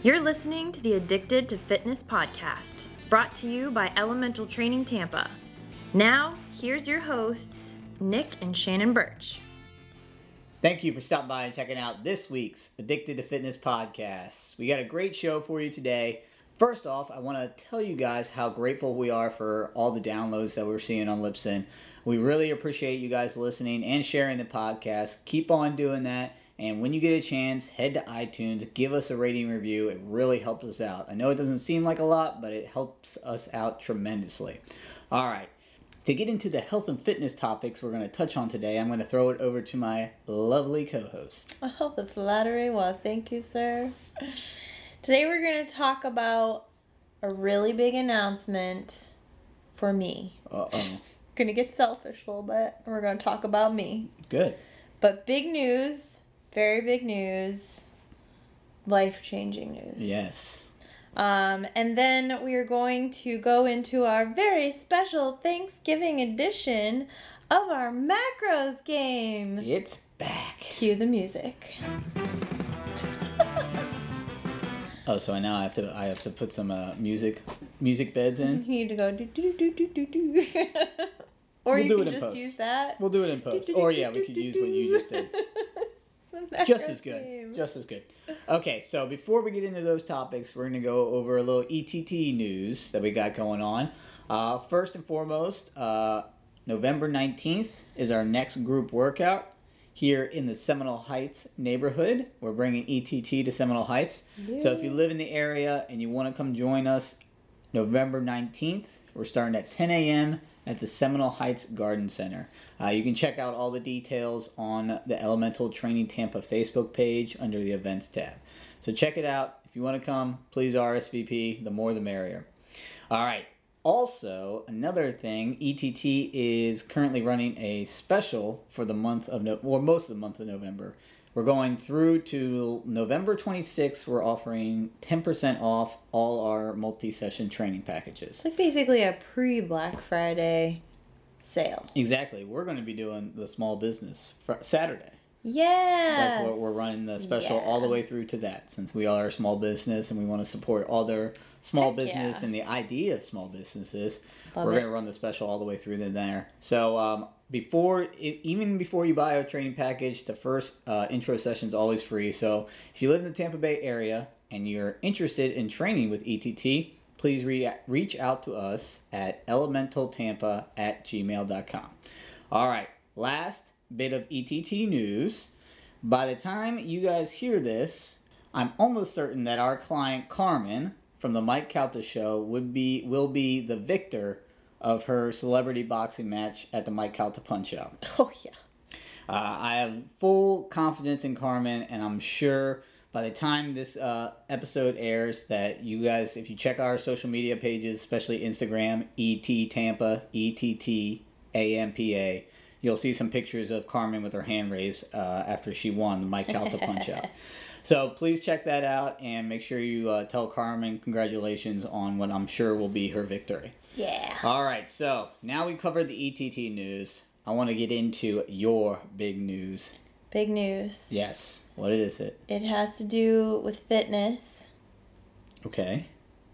You're listening to the Addicted to Fitness podcast, brought to you by Elemental Training Tampa. Now, here's your hosts, Nick and Shannon Birch. Thank you for stopping by and checking out this week's Addicted to Fitness podcast. We got a great show for you today. First off, I want to tell you guys how grateful we are for all the downloads that we're seeing on Libsyn. We really appreciate you guys listening and sharing the podcast. Keep on doing that. And when you get a chance, head to iTunes, give us a rating review. It really helps us out. I know it doesn't seem like a lot, but it helps us out tremendously. All right. To get into the health and fitness topics we're going to touch on today, I'm going to throw it over to my lovely co-host. Oh, the flattery. Well, thank you, sir. Today we're going to talk about a really big announcement for me. Uh-oh. Going to get selfish a little bit. We're going to talk about me. Good. But big news. Very big news, life-changing news. Yes. And then we are going to go into our very special Thanksgiving edition of our Macros game. It's back. Cue the music. Oh, so now I have to put some music beds in. You need to go do do do do do do. Or We'll you do can it in just post. use that. We'll do it in post. Or yeah, we could use what you just did. Just as good. Game. Just as good. Okay, so before we get into those topics, we're going to go over a little ETT news that we got going on. First and foremost, November 19th is our next group workout here in the Seminole Heights neighborhood. We're bringing ETT to Seminole Heights. Yeah. So if you live in the area and you want to come join us, November 19th, we're starting at 10 a.m. at the Seminole Heights Garden Center. You can check out all the details on the Elemental Training Tampa Facebook page under the events tab. So check it out. If you want to come, please RSVP. The more the merrier. All right. Also, another thing, ETT is currently running a special for the month of most of the month of November. We're going through to November 26th. We're offering 10% off all our multi-session training packages. It's like basically a pre-Black Friday sale. Exactly. We're going to be doing the small business Saturday. Yeah. That's what we're running the special all the way through to that, since we are a small business and we want to support all their small Heck business yeah. and the idea of small businesses. Love We're it. going to run the special all the way through to there. So even before you buy a training package, the first intro session is always free. So if you live in the Tampa Bay area and you're interested in training with ETT, please reach out to us at elementaltampa@gmail.com. All right, last bit of ETT news. By the time you guys hear this, I'm almost certain that our client Carmen from the Mike Calta show will be the victor of her celebrity boxing match at the Mike Calta Punch-Out. Oh, yeah. I have full confidence in Carmen, and I'm sure by the time this episode airs that you guys, if you check our social media pages, especially Instagram, ET Tampa, ETTAMPA, you'll see some pictures of Carmen with her hand raised after she won the Mike Calta Punch-Out. So please check that out and make sure you tell Carmen congratulations on what I'm sure will be her victory. Yeah. All right, so now we covered the ETT news. I want to get into your big news. Big news. Yes. What is it? It has to do with fitness. Okay.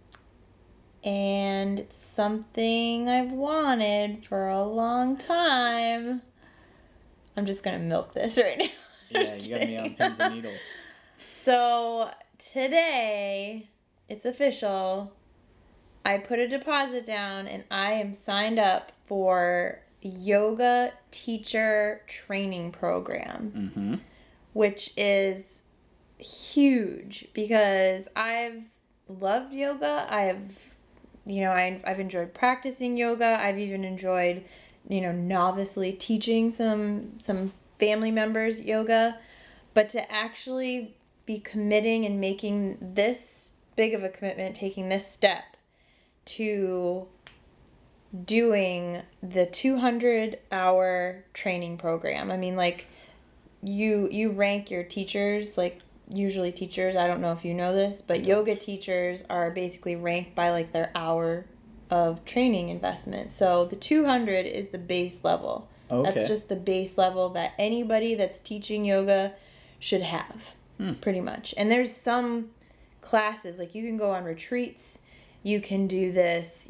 And it's something I've wanted for a long time. I'm just going to milk this right now. Yeah, you got me on pins and needles. So today, it's official. I put a deposit down and I am signed up for yoga teacher training program, Mm-hmm. which is huge because I've loved yoga. I've enjoyed practicing yoga. I've even enjoyed, novicely teaching some family members yoga, but to actually be committing and making this big of a commitment, taking this step to doing the 200-hour training program. I mean, like, you rank your teachers, like, usually teachers, I don't know if you know this, but yoga teachers are basically ranked by, like, their hour of training investment. So the 200 is the base level. Okay. That's just the base level that anybody that's teaching yoga should have, pretty much. And there's some classes. Like, you can go on retreats. You can do this,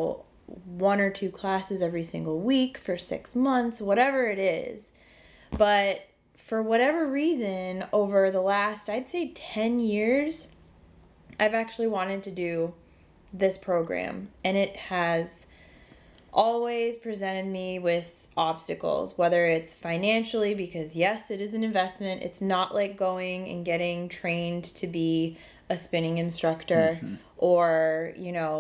1 or 2 classes every single week for 6 months, whatever it is. But for whatever reason, over the last, I'd say 10 years, I've actually wanted to do this program. And it has always presented me with obstacles, whether it's financially, because yes, it is an investment. It's not like going and getting trained to be a spinning instructor or,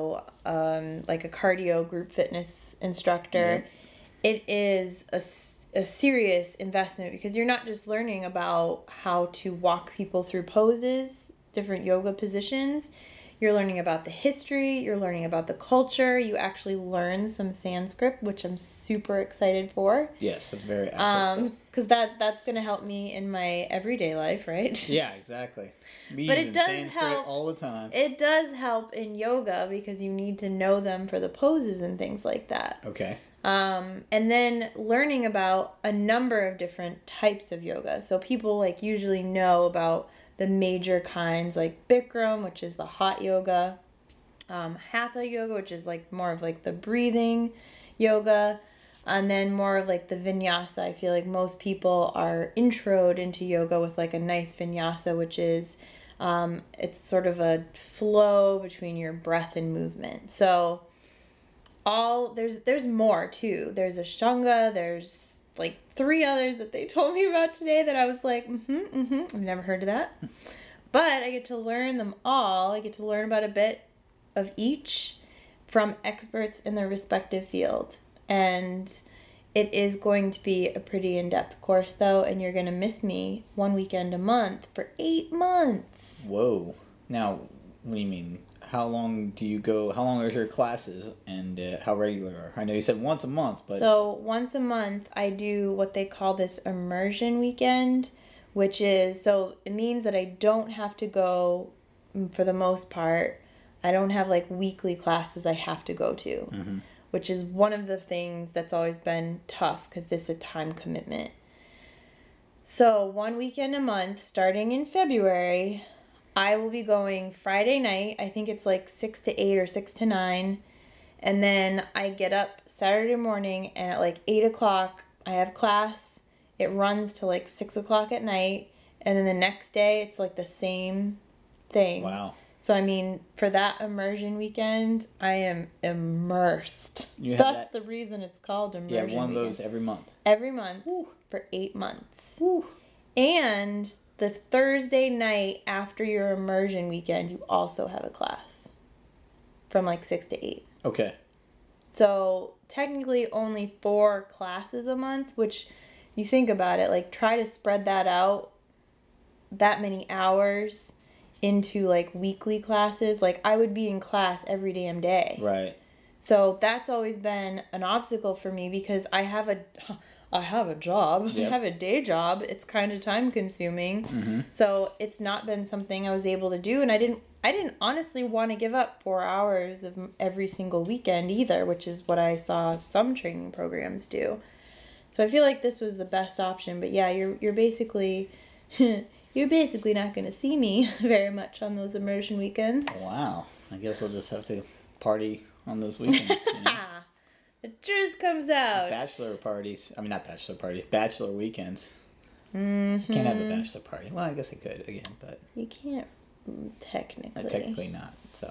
like a cardio group fitness instructor. Yep. It is a serious investment because you're not just learning about how to walk people through poses, different yoga positions. You're learning about the history, you're learning about the culture. You actually learn some Sanskrit, which I'm super excited for. Yes, that's very accurate. Because that's going to help me in my everyday life, right? Yeah, exactly. But it does Sanskrit help all the time. It does help in yoga because you need to know them for the poses and things like that. Okay. And then learning about a number of different types of yoga. So people usually know about the major kinds, like Bikram, which is the hot yoga, Hatha yoga, which is more of the breathing yoga, and then more of the vinyasa. I feel like most people are introed into yoga with a nice vinyasa, which is it's sort of a flow between your breath and movement. So there's more too. There's Ashtanga, there's 3 others that they told me about today that I was like, I've never heard of that. But I get to learn them all. I get to learn about a bit of each from experts in their respective field. And it is going to be a pretty in-depth course, though, and you're going to miss me 1 weekend a month for 8 months. Whoa. Now, what do you mean? How long do you go? How long are your classes, and how regular are? I know you said once a month, but... So once a month, I do what they call this immersion weekend, which is, so it means that I don't have to go, for the most part, I don't have weekly classes I have to go to, which is one of the things that's always been tough because it's a time commitment. So 1 weekend a month, starting in February, I will be going Friday night. I think it's 6 to 8 or 6 to 9. And then I get up Saturday morning and at 8 o'clock I have class. It runs to 6 o'clock at night. And then the next day it's the same thing. Wow. So I mean, for that immersion weekend, I am immersed. That's the reason it's called immersion. Yeah, one of those every month. Every month. Woo. For 8 months. Woo. And the Thursday night after your immersion weekend, you also have a class from 6 to 8. Okay. So technically only 4 classes a month, which you think about it, try to spread that out that many hours into weekly classes. I would be in class every damn day. Right. So that's always been an obstacle for me because I have a job. Yep. I have a day job. It's kind of time consuming. Mm-hmm. So it's not been something I was able to do. And I didn't honestly want to give up 4 hours of every single weekend either, which is what I saw some training programs do. So I feel like this was the best option. But yeah, you're basically not going to see me very much on those immersion weekends. Wow. I guess I'll just have to party on those weekends. The truth comes out. Bachelor parties. I mean, not bachelor parties. Bachelor weekends. Mm-hmm. Can't have a bachelor party. Well, I guess I could again, but... You can't, technically. Technically not, so...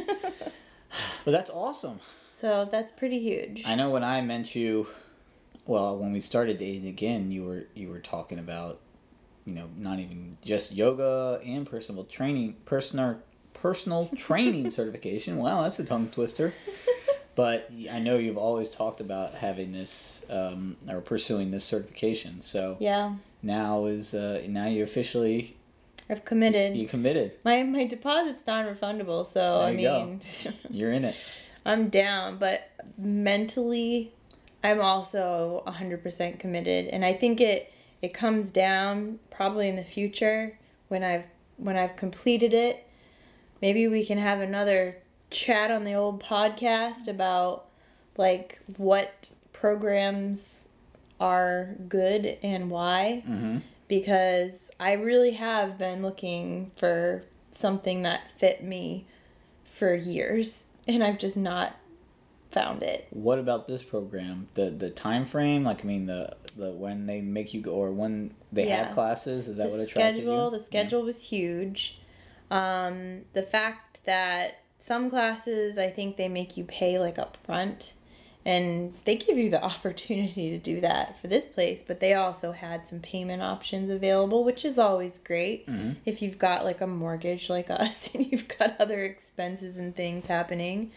But that's awesome. So that's pretty huge. I know when I met you... Well, when we started dating again, you were talking about, not even just yoga and personal training certification. Wow, that's a tongue twister. But I know you've always talked about having this, or pursuing this certification. So yeah. Now you officially... I've committed. You committed. My deposit's non-refundable, so I mean... You're in it. I'm down, but mentally, I'm also 100% committed. And I think it comes down probably in the future when I've completed it. Maybe we can have another chat on the old podcast about what programs are good and why. Mm-hmm. Because I really have been looking for something that fit me for years, and I've just not found it. What about this program? The time frame? Like, I mean, the when they make you go, or when they have classes, is that what attracted you? The schedule was huge. The fact that some classes, I think they make you pay like up front, and they give you the opportunity to do that for this place, but they also had some payment options available, which is always great if you've got like a mortgage like us and you've got other expenses and things happening.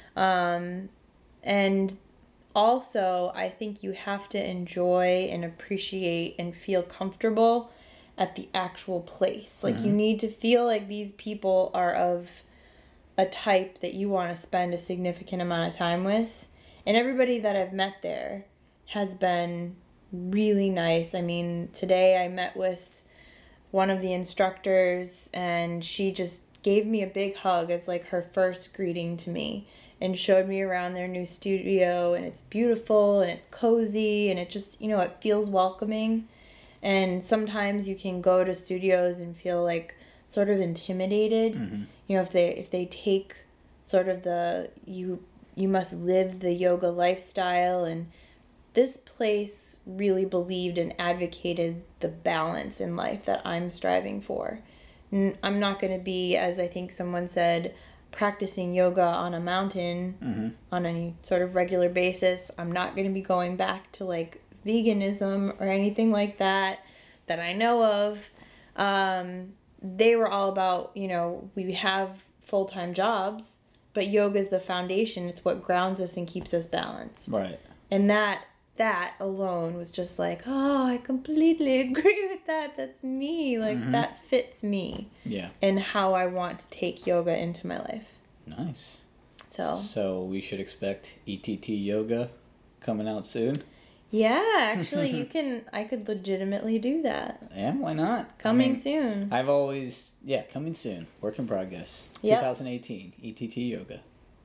And also, I think you have to enjoy and appreciate and feel comfortable at the actual place. Like, you need to feel like these people are of a type that you want to spend a significant amount of time with. And everybody that I've met there has been really nice. I mean, today I met with one of the instructors, and she just gave me a big hug as like her first greeting to me, and showed me around their new studio, and it's beautiful and it's cozy, and it just, it feels welcoming. And sometimes you can go to studios and feel like sort of intimidated, if they take sort of the you must live the yoga lifestyle. And this place really believed and advocated the balance in life that I'm striving for. I'm not going to be, as I think someone said, practicing yoga on a mountain on any sort of regular basis. I'm not going to be going back to like veganism or anything like that I know of. They were all about, we have full-time jobs, but yoga is the foundation. It's what grounds us and keeps us balanced. Right. And that alone was just like, oh, I completely agree with that. That's me. Like, that fits me. Yeah. And how I want to take yoga into my life. Nice. So we should expect ETT yoga coming out soon? Yeah, actually, I could legitimately do that. Yeah, why not? Coming soon. I've always, coming soon. Work in progress. Yep. 2018, ETT yoga.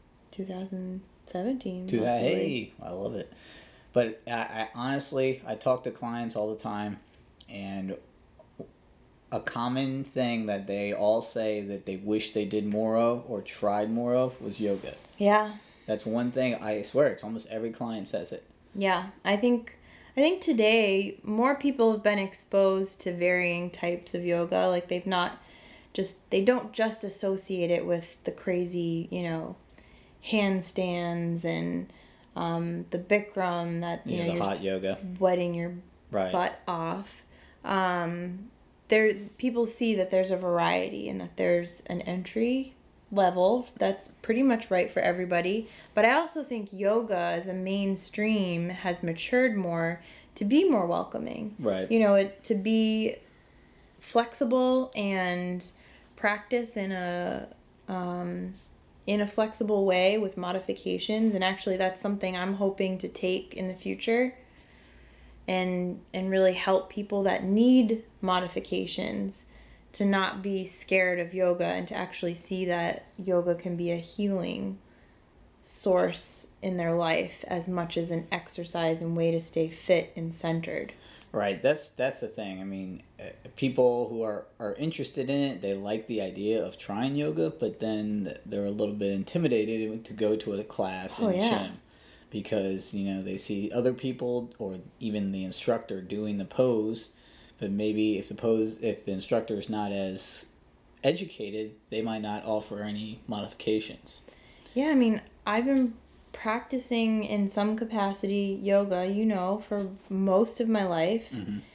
2017. Hey, I love it. But I honestly, I talk to clients all the time, and a common thing that they all say that they wish they did more of or tried more of was yoga. Yeah. That's one thing, I swear, it's almost every client says it. Yeah, I think today more people have been exposed to varying types of yoga. Like, they don't just associate it with the crazy, handstands and the Bikram that the hot yoga, wetting your butt off. People see that there's a variety and that there's an entry level that's pretty much right for everybody. But I also think yoga as a mainstream has matured more to be more welcoming. Right. To be flexible and practice in a flexible way with modifications. And actually, that's something I'm hoping to take in the future and really help people that need modifications to not be scared of yoga and to actually see that yoga can be a healing source in their life as much as an exercise and way to stay fit and centered. Right, that's the thing. I mean, people who are interested in it, they like the idea of trying yoga, but then they're a little bit intimidated to go to a class in a gym because, they see other people or even the instructor doing the pose, but maybe if the instructor is not as educated, they might not offer any modifications. Yeah, I mean, I've been practicing in some capacity yoga, for most of my life.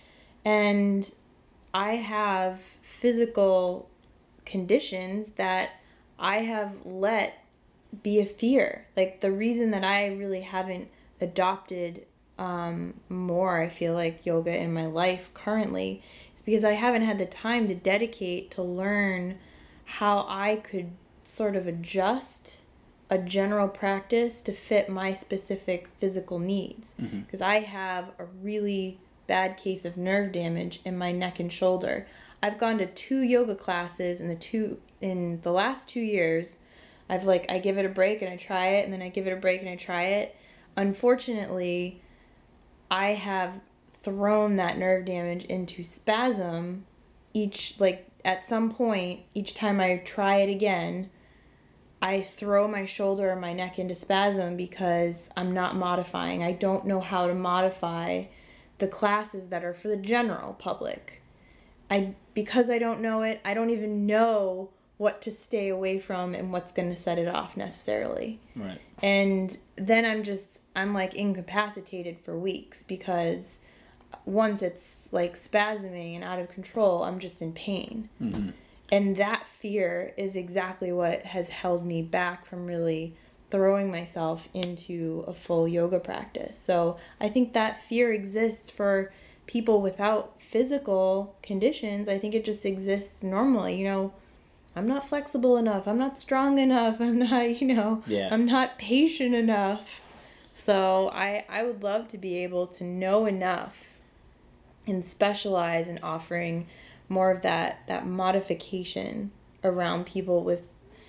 And I have physical conditions that I have let be a fear. Like, the reason that I really haven't adopted more, I feel like, yoga in my life currently is because I haven't had the time to dedicate to learn how I could sort of adjust a general practice to fit my specific physical needs. Because I have a really bad case of nerve damage in my neck and shoulder. I've gone to 2 yoga classes in the last 2 years. I give it a break and I try it, and then I give it a break and I try it. Unfortunately, I have thrown that nerve damage into spasm at some point, each time I try it again, I throw my shoulder or my neck into spasm because I'm not modifying. I don't know how to modify the classes that are for the general public. Because I don't know it, I don't even know what to stay away from and what's going to set it off necessarily. Right. And then I'm like incapacitated for weeks because once it's like spasming and out of control, I'm just in pain. Mm-hmm. And that fear is exactly what has held me back from really throwing myself into a full yoga practice. So I think that fear exists for people without physical conditions. I think it just exists normally. You know, I'm not flexible enough. I'm not strong enough. I'm not, I'm not patient enough. So I would love to be able to know enough and specialize in offering more of that modification around people with,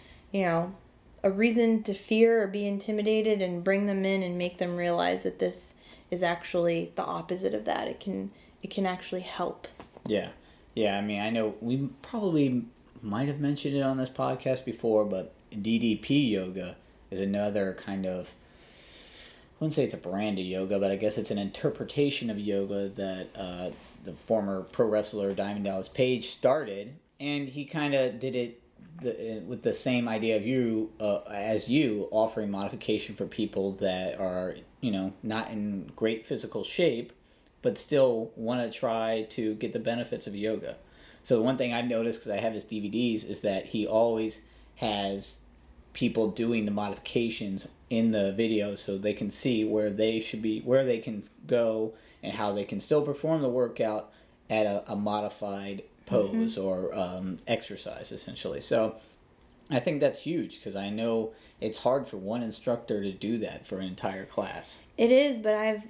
a reason to fear or be intimidated, and bring them in and make them realize that this is actually the opposite of that. It can actually help. Yeah. Yeah, I mean, I know we probably might have mentioned it on this podcast before, but DDP yoga is another kind of, I wouldn't say it's a brand of yoga, but I guess it's an interpretation of yoga that the former pro wrestler Diamond Dallas Page started, and he kind of did it with the same idea of you offering modification for people that are, not in great physical shape, but still want to try to get the benefits of yoga. So the one thing I've noticed, because I have his DVDs, is that he always has people doing the modifications in the video so they can see where they should be, where they can go, and how they can still perform the workout at a modified pose or exercise, essentially. So I think that's huge, because I know it's hard for one instructor to do that for an entire class. It is, but I've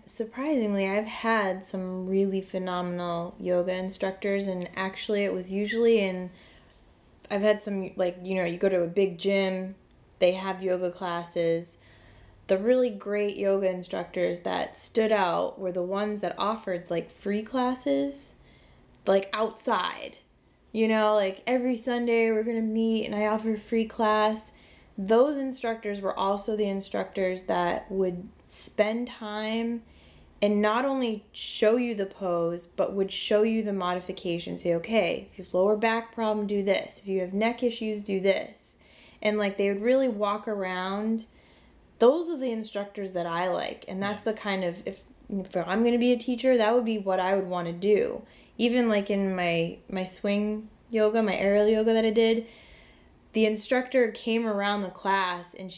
had some really phenomenal yoga instructors, and actually it was usually I've had some, you go to a big gym, they have yoga classes. The really great yoga instructors that stood out were the ones that offered free classes, outside. Every Sunday we're going to meet and I offer a free class. Those instructors were also the instructors that would spend time and not only show you the pose, but would show you the modification. Say, okay, if you have lower back problem, do this. If you have neck issues, do this. And they would really walk around. Those are the instructors that I like. And that's the kind of, if I'm going to be a teacher, that would be what I would want to do. Even in my swing yoga, my aerial yoga that I did, the instructor came around the class and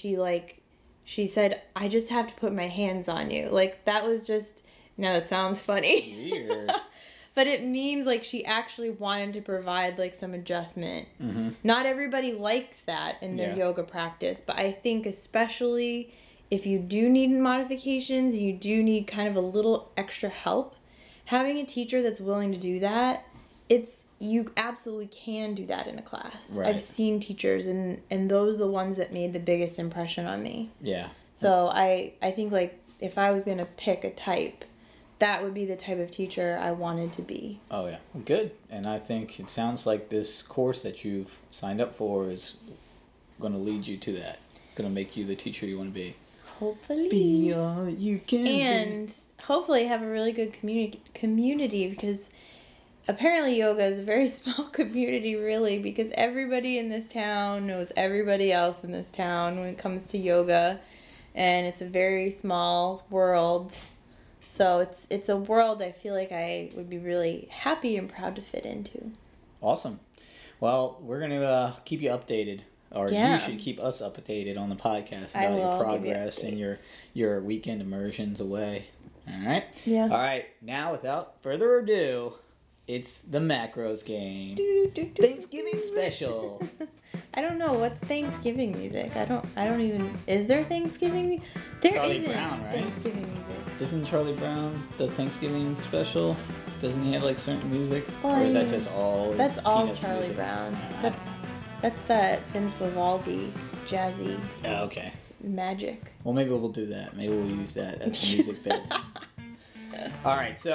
she said, I just have to put my hands on you. That was just, that sounds funny. Weird. But it means she actually wanted to provide some adjustment. Mm-hmm. Not everybody likes that in their yoga practice, but I think especially if you do need modifications, you do need kind of a little extra help, having a teacher that's willing to do that, you absolutely can do that in a class. Right. I've seen teachers, and those are the ones that made the biggest impression on me. Yeah. So I think if I was going to pick a type, that would be the type of teacher I wanted to be. Oh, yeah. Good. And I think it sounds like this course that you've signed up for is going to lead you to that. Going to make you the teacher you want to be. Hopefully. Be all that you can and be. Hopefully have a really good community, because apparently yoga is a very small community, really, because everybody in this town knows everybody else in this town when it comes to yoga, and it's a very small world. So it's a world I feel like I would be really happy and proud to fit into. Awesome. Well, we're going to keep you updated, or you should keep us updated on the podcast about your progress and your weekend immersions away. All right? Yeah. All right. Now, without further ado, it's the Macros game. Thanksgiving special. I don't know what's Thanksgiving music. I don't even. Is there Thanksgiving? There Charlie isn't Brown, right? Thanksgiving music. Doesn't Charlie Brown the Thanksgiving special? Doesn't he have certain music, Well, or is that just all? That's all Peanuts Charlie music? Brown. That's that Vince Vivaldi jazzy Okay. magic. Well, maybe we'll do that. Maybe we'll use that as a music bit. All right, so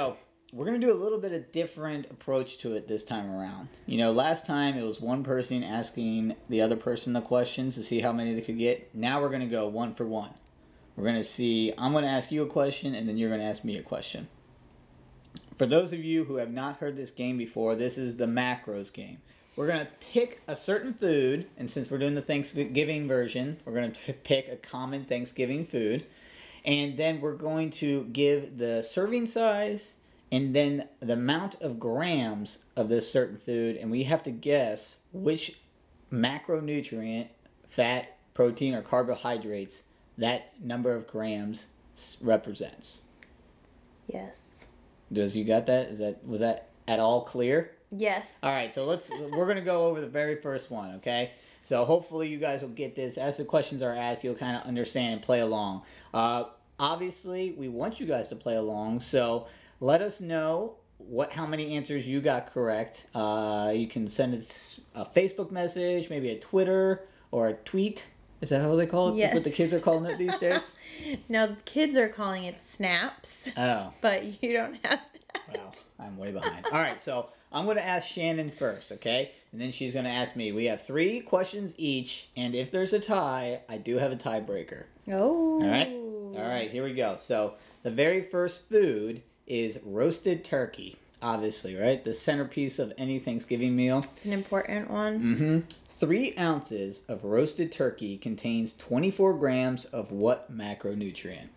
we're going to do a little bit of different approach to it this time around. Last time it was one person asking the other person the questions to see how many they could get. Now we're going to go one for one. We're going to see, I'm going to ask you a question, and then you're going to ask me a question. For those of you who have not heard this game before, this is the macros game. We're going to pick a certain food, and since we're doing the Thanksgiving version, we're going to pick a common Thanksgiving food. And then we're going to give the serving size and then the amount of grams of this certain food, and we have to guess which macronutrient, fat, protein, or carbohydrates that number of grams represents. Yes. You got that? Was that at all clear? Yes. All right, so we're going to go over the very first one, okay? So hopefully you guys will get this. As the questions are asked, you'll kind of understand and play along. Obviously, we want you guys to play along, so let us know how many answers you got correct. You can send us a Facebook message, maybe a Twitter, or a tweet. Is that how they call it? Yes. That's what the kids are calling it these days? No, the kids are calling it snaps. Oh. But you don't have that. Wow, I'm way behind. All right, so I'm going to ask Shannon first, okay? And then she's going to ask me. We have 3 questions each, and if there's a tie, I do have a tiebreaker. Oh. All right, here we go. So the very first food is roasted turkey, obviously, right? The centerpiece of any Thanksgiving meal. It's an important one. Mm-hmm. 3 ounces of roasted turkey contains 24 grams of what macronutrient?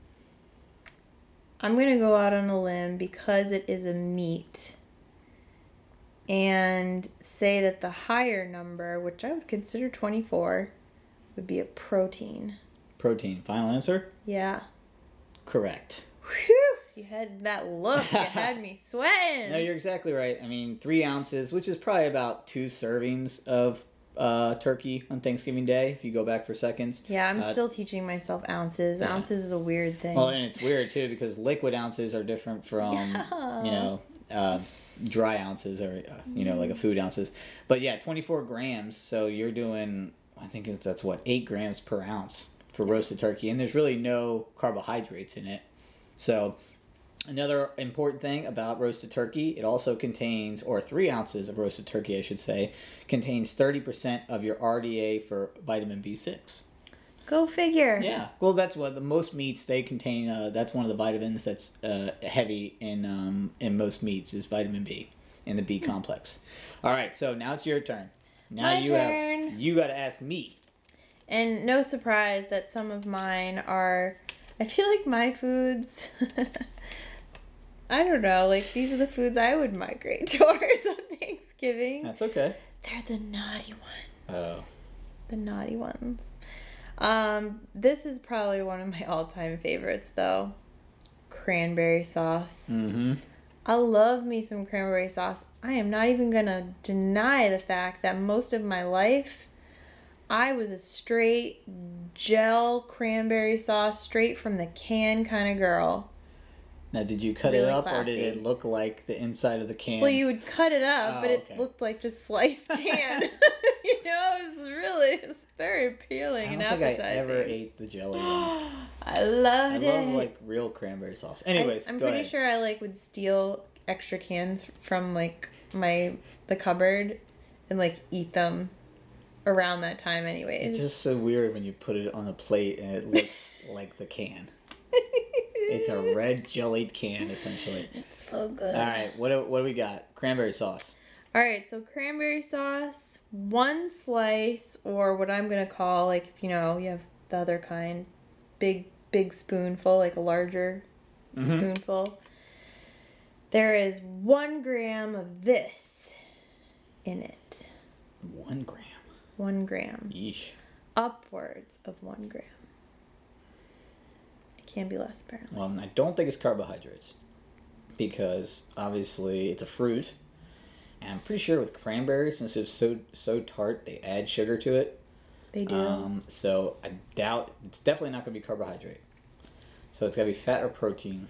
I'm going to go out on a limb because it is a meat and say that the higher number, which I would consider 24, would be a protein. Protein. Final answer? Yeah. Correct. Whew! You had that look. You had me sweating. No, you're exactly right. I mean, 3 ounces, which is probably about 2 servings of turkey on Thanksgiving Day, if you go back for seconds. Yeah, I'm still teaching myself ounces. Yeah. Ounces is a weird thing. Well, and it's weird, too, because liquid ounces are different from, dry ounces or, like a food ounces. But, yeah, 24 grams, so you're doing, I think that's 8 grams per ounce for roasted turkey. And there's really no carbohydrates in it. So another important thing about roasted turkey, it also contains, or 3 ounces of roasted turkey, I should say, contains 30% of your RDA for vitamin B6. Go figure. Yeah. Well, that's what the most meats, they contain, that's one of the vitamins that's heavy in most meats is vitamin B and the B complex. All right, so now it's your turn. Now My turn. You got to ask me. And no surprise that some of mine are, I feel like my foods, I don't know, like these are the foods I would migrate towards on Thanksgiving. That's okay. They're the naughty ones. Oh. The naughty ones. This is probably one of my all-time favorites though. Cranberry sauce. Mm-hmm. I love me some cranberry sauce. I am not even gonna deny the fact that most of my life I was a straight gel cranberry sauce, straight from the can kind of girl. Now, did you cut Really it up, or classy. did it look like the inside of the can? Well, you would cut it up, Oh, but it okay. looked like just sliced can. It was very appealing I and don't think I appetizing. ever ate the jelly one. I loved it. I love like real cranberry sauce. Anyways, I'm go pretty ahead. sure I would steal extra cans from the cupboard and eat them around that time anyways. It's just so weird when you put it on a plate and it looks like the can. It's a red jellied can, essentially. It's so good. All right, what do we got? Cranberry sauce. All right, so cranberry sauce, 1 slice, or what I'm going to call, if you have the other kind, big spoonful, like a larger spoonful. There is 1 gram of this in it. 1 gram. 1 gram. Yeesh. Upwards of 1 gram. It can be less, apparently. Well, I don't think it's carbohydrates because obviously it's a fruit. And I'm pretty sure with cranberry, since it's so tart, they add sugar to it. They do. So I doubt it's definitely not going to be carbohydrate. So it's got to be fat or protein.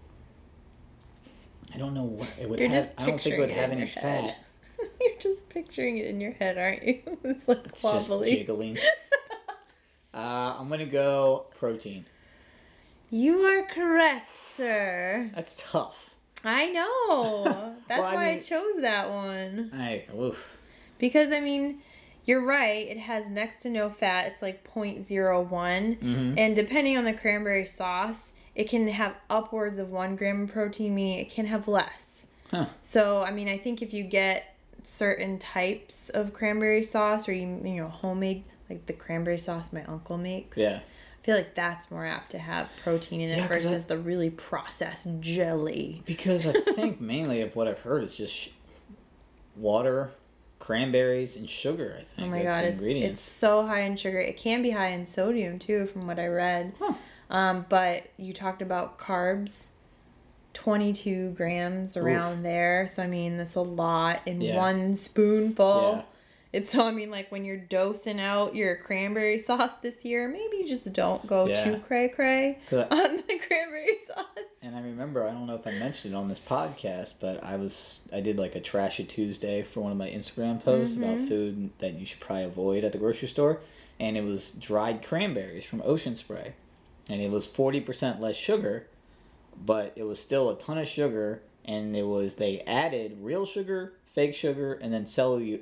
I don't know what it would You're have. just I don't think it would picturing have it in any your head. fat. You're just picturing it in your head, aren't you? It's It's just wobbly. jiggling. I'm going to go protein. You are correct, sir. That's tough. I know. That's Well, I why I mean- chose that one. Oof. Because, I mean, you're right. It has next to no fat. It's like 0.01. Mhm. And depending on the cranberry sauce, it can have upwards of 1 gram of protein, meaning it can have less. Huh. So, I mean, I think if you get certain types of cranberry sauce or, you know, homemade, like the cranberry sauce my uncle makes. Yeah. I feel like that's more apt to have protein in it Yeah, 'cause versus the really processed jelly. Because I think mainly of what I've heard is just water, cranberries, and sugar. I think Oh my that's god, the it's ingredients. so high in sugar. It can be high in sodium too, from what I read. Huh. But you talked about carbs, 22 grams around there. So I mean, that's a lot in Yeah. one spoonful. Yeah. It's so I mean, like when you're dosing out your cranberry sauce this year, maybe you just don't go Yeah. too cray cray 'Cause I- on the cranberry sauce. And I remember, I don't know if I mentioned it on this podcast, but I did like a Trash It Tuesday for one of my Instagram posts about food that you should probably avoid at the grocery store. And it was dried cranberries from Ocean Spray. And it was 40% less sugar, but it was still a ton of sugar. And they added real sugar, fake sugar, and then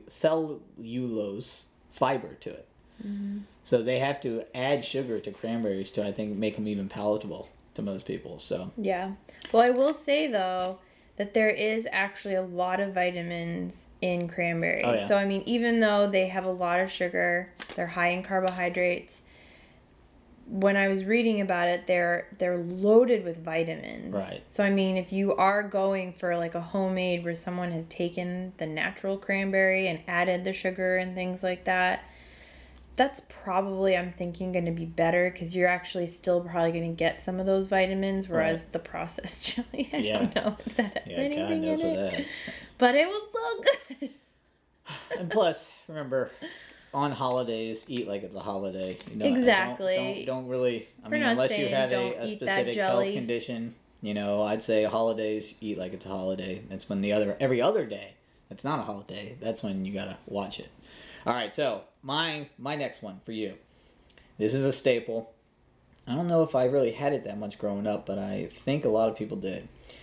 cellulose fiber to it. So they have to add sugar to cranberries to, I think, make them even palatable to most people. So Yeah. Well, I will say though that there is actually a lot of vitamins in cranberries. Oh, yeah. So I mean, even though they have a lot of sugar, they're high in carbohydrates. When I was reading about it, they're loaded with vitamins. Right. So I mean, if you are going for like a homemade where someone has taken the natural cranberry and added the sugar and things like that, that's probably, I'm thinking, going to be better because you're actually still probably going to get some of those vitamins, whereas the processed jelly, I Yeah. don't know if that has yeah, God anything knows in what it. that is. But it was so good. And plus, remember, on holidays, eat like it's a holiday. You know, Exactly. Don't really. I We're mean, not unless you saying have don't a eat that specific health jelly. condition. You know, I'd say holidays, eat like it's a holiday. That's when every other day, that's not a holiday. That's when you gotta watch it. All right, so my next one for you. This is a staple. I don't know if I really had it that much growing up, but I think a lot of people did.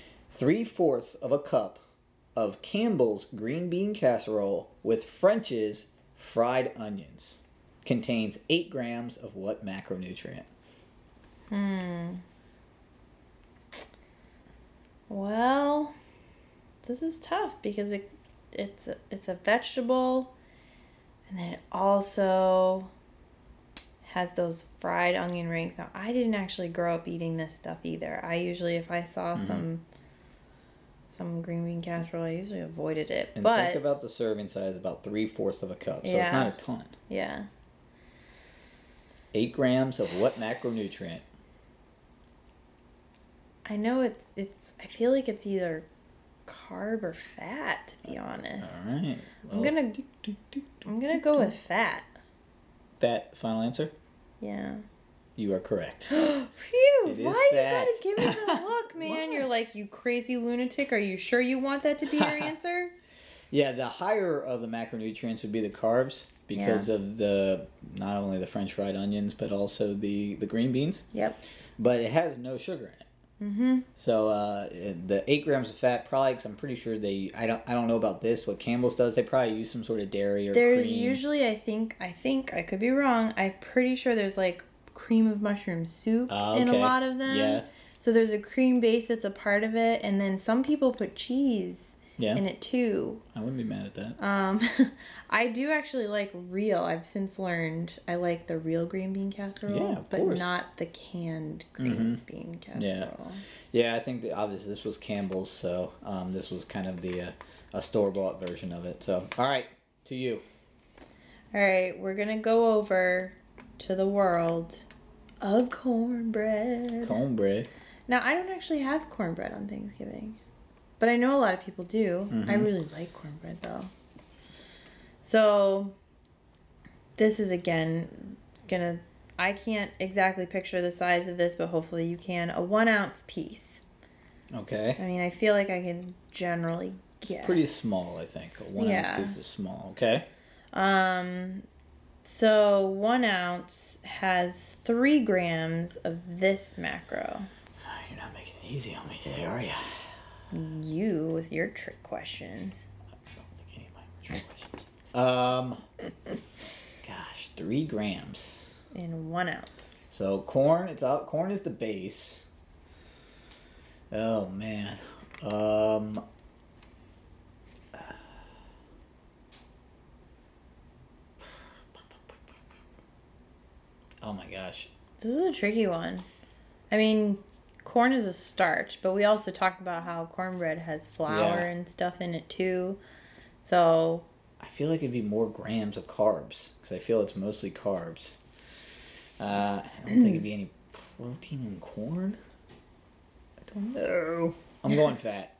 3/4 of a cup of Campbell's green bean casserole with French's fried onions contains 8 grams of what macronutrient? Well, this is tough because it's a vegetable, and then it also has those fried onion rings. Now, I didn't actually grow up eating this stuff either. I usually, if I saw some green bean casserole, I usually avoided it. And but think about the serving size, about 3/4 of a cup. So it's Yeah. not a ton. yeah, 8 grams of what macronutrient? I know it's. I feel like it's either carb or fat. To be honest, All right. I'm Well, gonna go with fat. Fat, final answer? Yeah. You are correct. Phew! It is Why fat. you gotta give me the look, man? You're What? like, you crazy lunatic. Are you sure you want that to be your answer? Yeah, the higher of the macronutrients would be the carbs because of the not only the French fried onions but also the green beans. Yep. But it has no sugar in it. Mm-hmm. So the 8 grams of fat probably, because I'm pretty sure I don't know about this. What Campbell's does, they probably use some sort of dairy or There's cream. usually, I think I could be wrong. I'm pretty sure there's like cream of mushroom soup in a Okay. lot of them. Yeah. So there's a cream base that's a part of it, and then some people put cheese Yeah. in it too. I wouldn't be mad at that. I do actually like real. I've since learned I like the real green bean casserole, Yeah, of but course. not the canned green bean casserole. Yeah, I think that obviously this was Campbell's, so this was kind of a store-bought version of it. So, all right, to you. All right, we're gonna go over to the world of cornbread. Cornbread. Now, I don't actually have cornbread on Thanksgiving, but I know a lot of people do. I really like cornbread though. So, this is again I can't exactly picture the size of this, but hopefully you can. A 1 ounce piece. Okay. I mean, I feel like I can generally guess. Pretty small, I think. A 1 Yeah. ounce piece is small. Okay. So 1 ounce has 3 grams of this macro. You're not making it easy on me today, are you? You with your trick questions. I don't think any of mine were trick questions. Gosh, 3 grams. In 1 ounce. So corn, corn is the base. Oh man. Oh my gosh. This is a tricky one. I mean, corn is a starch, but we also talked about how cornbread has flour Yeah. and stuff in it too. So, I feel like it'd be more grams of carbs because I feel it's mostly carbs. I don't think it'd be any protein in corn. I don't know. I'm going fat.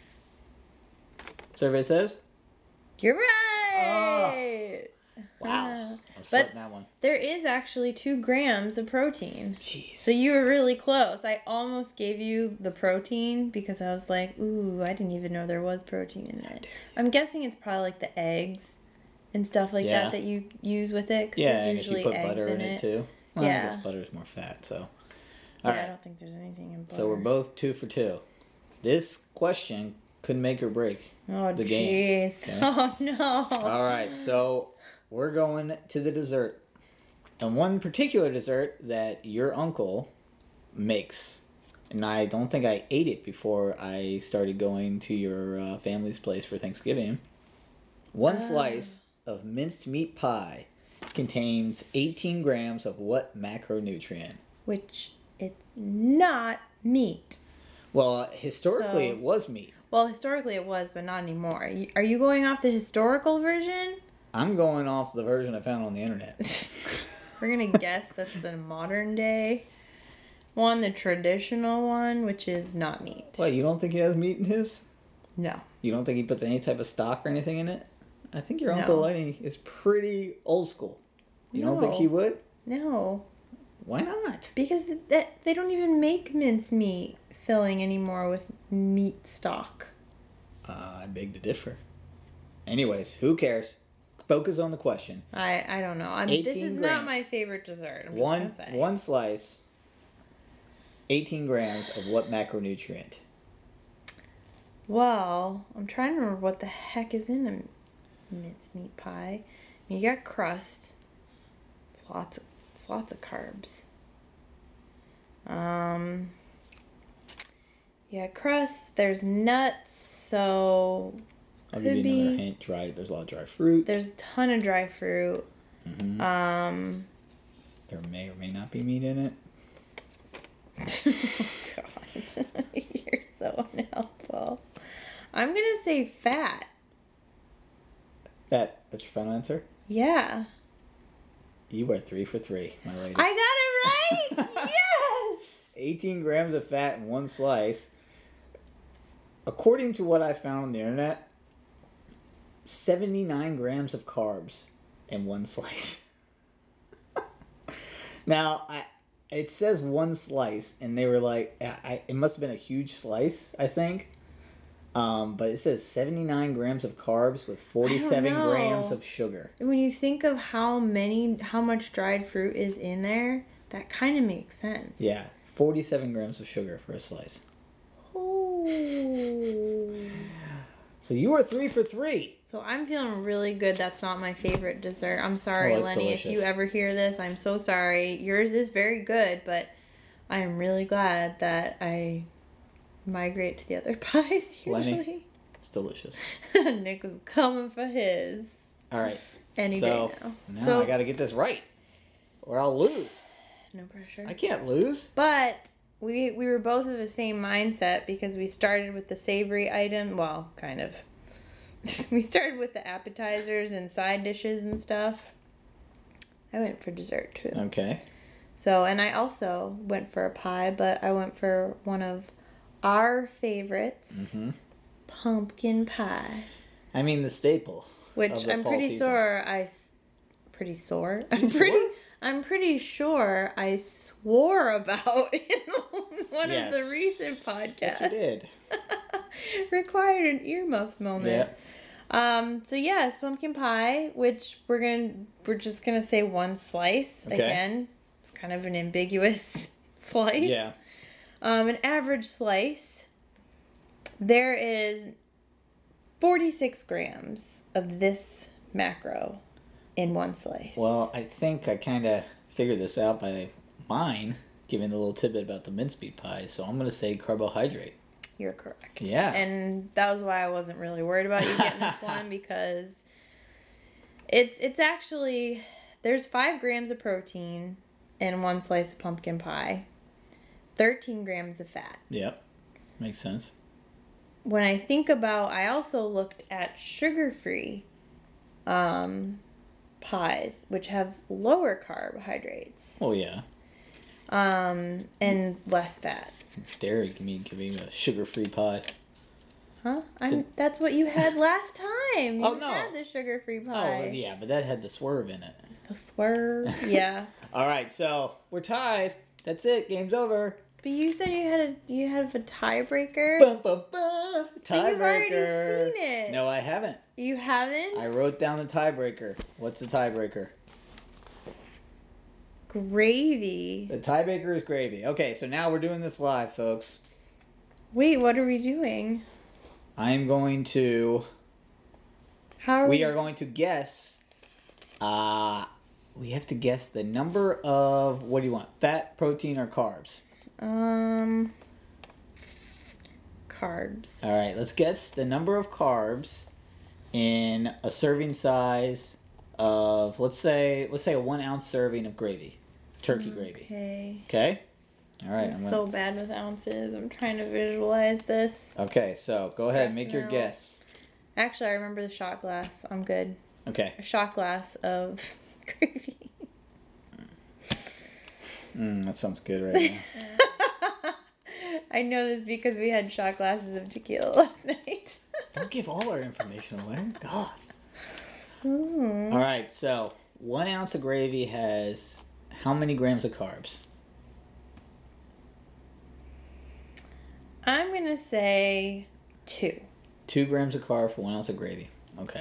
Survey says. you're right! Wow. I'm But sweating that one. there is actually 2 grams of protein. Jeez. So you were really close. I almost gave you the protein because I was like, ooh, I didn't even know there was protein in it. I'm guessing it's probably like the eggs and stuff like Yeah. that you use with it. 'Cause Yeah, there's and if you usually put eggs butter in it too. Well, I Yeah. guess butter's more fat, so. All Yeah, right. I don't think there's anything in butter. So we're both 2 for 2. This question could make or break Oh, the game. jeez. Okay. Oh, no. All right, so we're going to the dessert. And one particular dessert that your uncle makes. And I don't think I ate it before I started going to your family's place for Thanksgiving. One slice of minced meat pie contains 18 grams of what macronutrient? Which it's not meat. Well, historically So- it was meat. Well, historically it was, but not anymore. Are you going off the historical version? I'm going off the version I found on the internet. We're going to guess that's the modern day one, the traditional one, which is not meat. What, you don't think he has meat in his? No. You don't think he puts any type of stock or anything in it? I think your No. Uncle Lenny is pretty old school. You don't think No. he would? No. Why not? Because they don't even make mincemeat filling anymore with meat stock. I beg to differ. Anyways, who cares? Focus on the question. I don't know. This 18 is grams. not my favorite dessert. I'm just One going to say. one slice, 18 grams of what macronutrient? Well, I'm trying to remember what the heck is in a mincemeat pie. You got crust. It's lots of carbs. Yeah, crust. There's nuts. So I'll Could give you another be. hint. Dry. There's a lot of dry fruit. there's a ton of dry fruit. Mhm. There may or may not be meat in it. God, you're so unhelpful. I'm gonna say fat. Fat. That's your final answer? Yeah. You are 3 for 3, my lady. I got it right! Yes! 18 grams of fat in one slice. According to what I found on the internet, 79 grams of carbs in one slice. Now, it says one slice, and they were like, it must have been a huge slice, I think. But it says 79 grams of carbs with 47 know. grams of sugar. When you think of how much dried fruit is in there, that kind of makes sense. Yeah, 47 grams of sugar for a slice. Ooh. So you are 3 for 3. So I'm feeling really good. That's not my favorite dessert. I'm sorry, Well, it's Lenny, if delicious. you ever hear this. I'm so sorry. Yours is very good, but I am really glad that I migrate to the other pies Lenny. usually. It's delicious. Nick was coming for his All right. any So day now. now So I got to get this right, or I'll lose. no pressure. I can't lose. But we were both of the same mindset because we started with the savory item. Well, kind of. We started with the appetizers and side dishes and stuff. I went for dessert too. Okay. So, and I also went for a pie, but I went for one of our favorites, Mm-hmm. pumpkin pie, I mean the staple. which of the I'm fall pretty season. sure pretty sore. Sore? I'm pretty sure I swore about in one of the Yes. recent podcasts. Yes, you did. Required an earmuffs moment. Yeah. So yes, pumpkin pie, which we're just gonna say one slice. Okay. Again, it's kind of an ambiguous slice. Yeah. An average slice. There is 46 grams of this macro in one slice. Well, I think I kind of figured this out by mine, giving the little tidbit about the mincemeat pie. So I'm going to say carbohydrate. You're correct. Yeah. And that was why I wasn't really worried about you getting this one, because it's actually, there's 5 grams of protein in one slice of pumpkin pie, 13 grams of fat. Yep. Makes sense. When I think about, I also looked at sugar-free pies, which have lower carbohydrates. Oh, yeah. And less fat. Dairy can be giving a sugar-free pie. Huh? That's what you had last time. Oh, You no. had the sugar-free Oh, pie. yeah, but that had the swerve in it. The swerve. Yeah. All right, so we're tied. That's it. Game's over. But you said you had a tiebreaker. Bum, bum, bum. But you've already Tiebreaker. seen it. No, I haven't. You haven't? I wrote down the tiebreaker. What's the tiebreaker? Gravy. The tiebreaker is gravy. Okay, so now we're doing this live, folks. Wait, what are we doing? I'm going to... How are We are going to guess... we have to guess the number of... What do you want? Fat, protein, or carbs? Carbs. All right, let's guess the number of carbs in a serving size of, let's say a 1 ounce serving of gravy, turkey gravy. Okay. Okay. All right. I'm so bad with ounces. I'm trying to visualize this. Okay, so go ahead, make your Stressing out. guess. Actually, I remember the shot glass. I'm good. Okay. A shot glass of gravy. That sounds good right now. I know this because we had shot glasses of tequila last night. Don't give all our information away. God. Mm. All right, so 1 ounce of gravy has how many grams of carbs? I'm gonna say 2. 2 grams of carb for 1 ounce of gravy. Okay.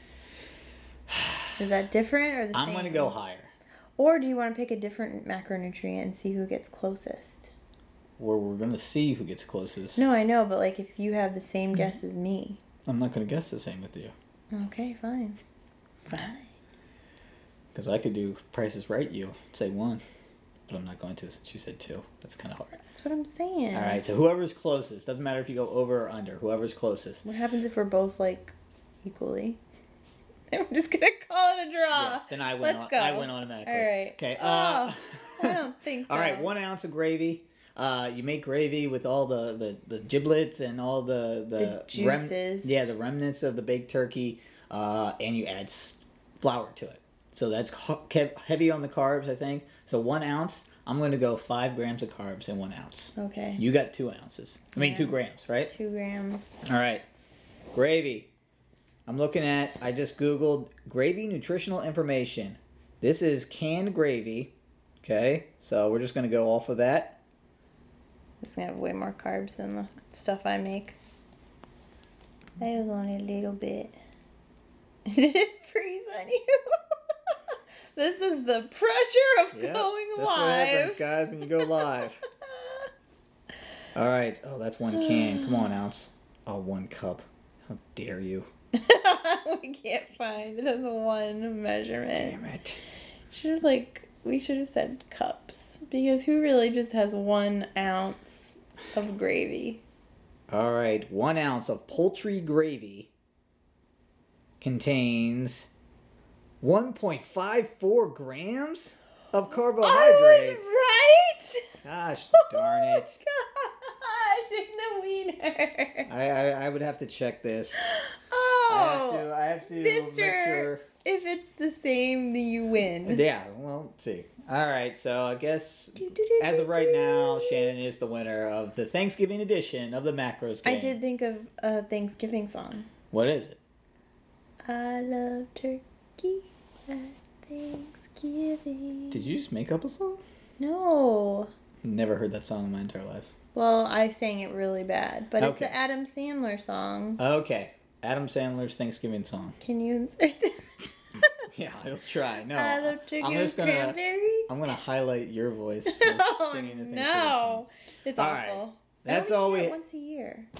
Is that different or the same? I'm going to go higher. Or do you want to pick a different macronutrient and see who gets closest? Or we're going to see who gets closest. No, I know, but like if you have the same guess as me. I'm not going to guess the same with you. Okay, fine. Fine. Because I could do prices right, you say 1. But I'm not going to since you said 2. That's kind of hard. That's what I'm saying. All right, so whoever's closest. Doesn't matter if you go over or under. Whoever's closest. What happens if we're both like equally? I'm just gonna call it a draw. Yes, then I win. Let's go. I win automatically. All right. Okay. I don't think so. All right, 1 ounce of gravy. You make gravy with all the giblets and all the juices. the remnants of the baked turkey, and you add flour to it. So that's heavy on the carbs, I think. So 1 ounce. I'm going to go 5 grams of carbs in 1 ounce. Okay. You got 2 ounces. I mean, 2 grams, right? 2 grams. All right. Gravy. I'm looking at, I just Googled gravy nutritional information. This is canned gravy. Okay. So we're just going to go off of that. It's gonna have way more carbs than the stuff I make. That was only a little bit. Did it freeze on you? This is the pressure of going That's live. what happens, guys, when you go live. All right. Oh, that's 1 can. Come on, ounce. Oh, 1 cup. How dare you? We can't find it as one measurement. Damn it. We should have said cups, because who really just has 1 ounce of gravy? All right. 1 ounce of poultry gravy contains 1.54 grams of carbohydrates. I was right! Gosh darn it. Oh my gosh, in the wiener. I would have to check this. Oh, I have to make Mister, sure. if it's the same, then you win. Yeah, well, let's see. All right, so I guess as of right now, Shannon is the winner of the Thanksgiving edition of the Macros game. I did think of a Thanksgiving song. What is it? I love turkey at Thanksgiving. Did you just make up a song? No. Never heard that song in my entire life. Well, I sang it really bad, but it's Okay. an Adam Sandler song. Okay, Adam Sandler's Thanksgiving song. Can you insert that? Yeah, I'll try. No, I love turkey I'm just with gonna. cranberry. I'm gonna highlight your voice for No, singing the Thanksgiving song. no. It's All awful. right. That's I only all hear we- it once a year.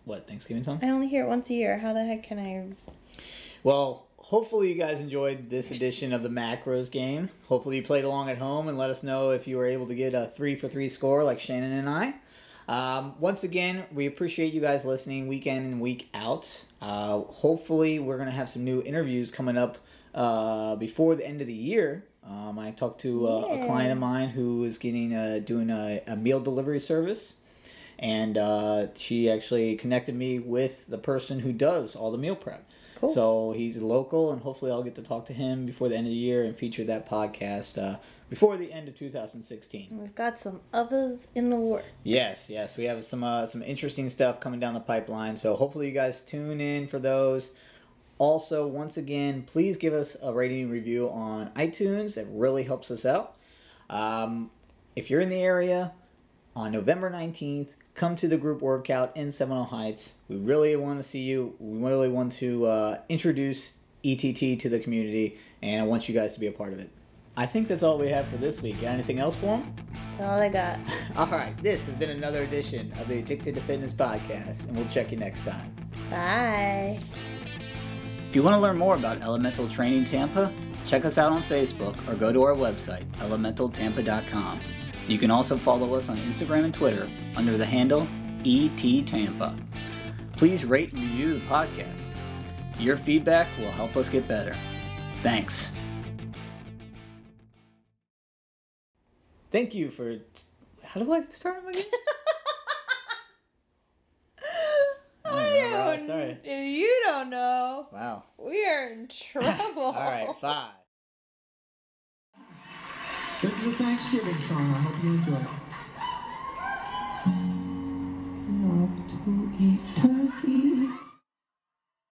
What, Thanksgiving song? I only hear it once a year. How the heck can I? Well, hopefully you guys enjoyed this edition of the Macros game. Hopefully you played along at home and let us know if you were able to get a 3-for-3 score like Shannon and I. Once again, we appreciate you guys listening week in and week out. Hopefully we're going to have some new interviews coming up before the end of the year. I talked to a client of mine who is doing a meal delivery service. And she actually connected me with the person who does all the meal prep. Cool. So he's local, and hopefully I'll get to talk to him before the end of the year and feature that podcast before the end of 2016. We've got some others in the works. Yes. We have some interesting stuff coming down the pipeline. So hopefully you guys tune in for those. Also, once again, please give us a rating and review on iTunes. It really helps us out. If you're in the area on November 19th, come to the group workout in Seminole Heights. We really want to see you. We really want to introduce ETT to the community, and I want you guys to be a part of it. I think that's all we have for this week. Got anything else for them? That's all I got. All right, this has been another edition of the Addicted to Fitness podcast, and we'll check you next time. Bye. If you want to learn more about Elemental Training Tampa, check us out on Facebook or go to our website, elementaltampa.com. You can also follow us on Instagram and Twitter under the handle ETTampa. Please rate and review the podcast. Your feedback will help us get better. Thanks. Thank you for... How do I start them again? Sorry. If you don't know, Wow. we are in trouble. All right, 5. This is a Thanksgiving song. I hope you enjoy it.